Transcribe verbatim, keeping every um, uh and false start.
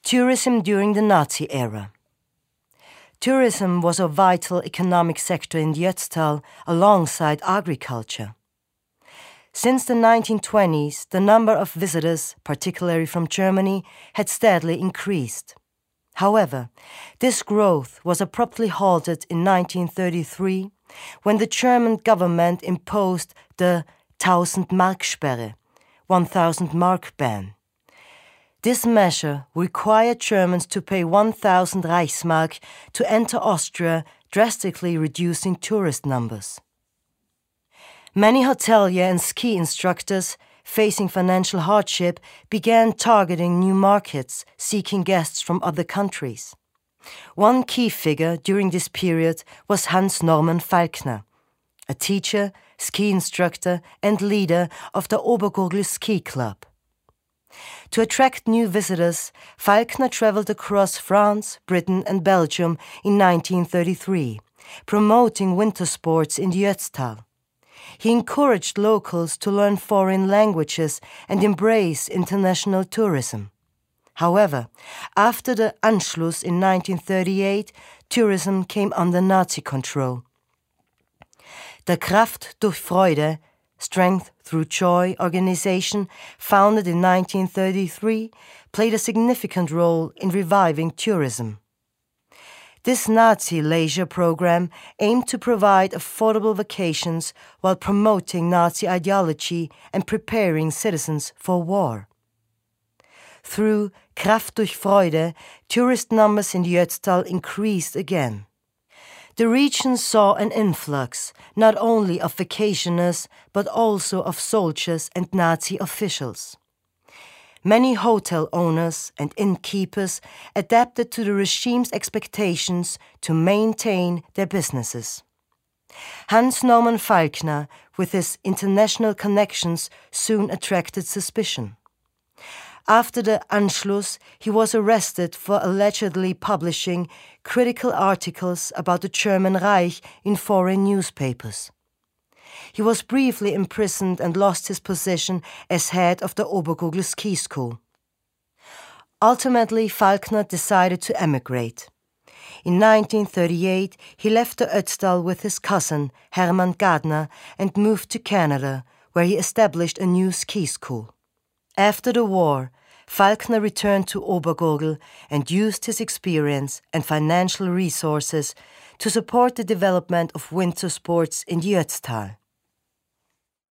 Tourism during the Nazi era. Tourism was a vital economic sector in the Ötztal alongside agriculture. Since the nineteen twenties, the number of visitors, particularly from Germany, had steadily increased. However, this growth was abruptly halted in nineteen thirty-three when the German government imposed the Tausend-Mark-Sperre, one thousand mark ban. This measure required Germans to pay one thousand Reichsmark to enter Austria, drastically reducing tourist numbers. Many hotelier and ski instructors, facing financial hardship, began targeting new markets, seeking guests from other countries. One key figure during this period was Hans Norman Falkner, a teacher, ski instructor and leader of the Obergurgl Ski Club. To attract new visitors, Falkner traveled across France, Britain and Belgium in nineteen thirty-three, promoting winter sports in the Ötztal. He encouraged locals to learn foreign languages and embrace international tourism. However, after the Anschluss in nineteen thirty-eight, tourism came under Nazi control. The Kraft durch Freude, Strength Through Joy organization, founded in nineteen thirty-three, played a significant role in reviving tourism. This Nazi leisure program aimed to provide affordable vacations while promoting Nazi ideology and preparing citizens for war. Through Kraft durch Freude, tourist numbers in the Ötztal increased again. The region saw an influx not only of vacationers but also of soldiers and Nazi officials. Many hotel owners and innkeepers adapted to the regime's expectations to maintain their businesses. Hans Norman Falkner, with his international connections, soon attracted suspicion. After the Anschluss, he was arrested for allegedly publishing critical articles about the German Reich in foreign newspapers. He was briefly imprisoned and lost his position as head of the Obergurgl Ski School. Ultimately, Falkner decided to emigrate. In nineteen thirty-eight, he left the Ötztal with his cousin, Hermann Gardner, and moved to Canada, where he established a new ski school. After the war, Falkner returned to Obergurgl and used his experience and financial resources to support the development of winter sports in the Ötztal.